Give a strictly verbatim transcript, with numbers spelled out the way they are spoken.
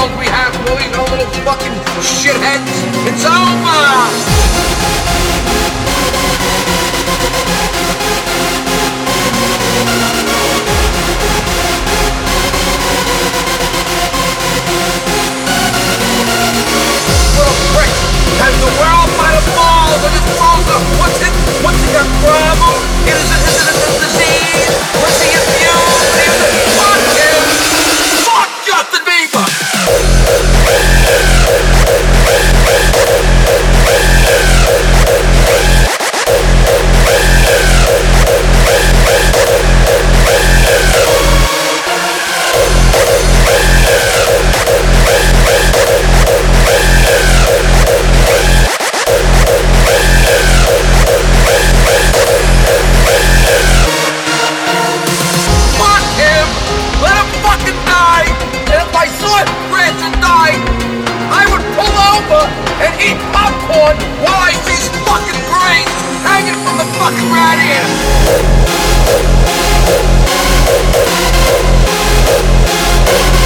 world we have, Louis, no little fucking shitheads. It's over! Little prick, has the world by the balls and it's over. What's it? What's it, a problem? It is a, is it a disease? What's the abuse? Fuck him! Fuck Justin Bieber! And eat popcorn while I see his fucking brains hanging from the fucking radiator.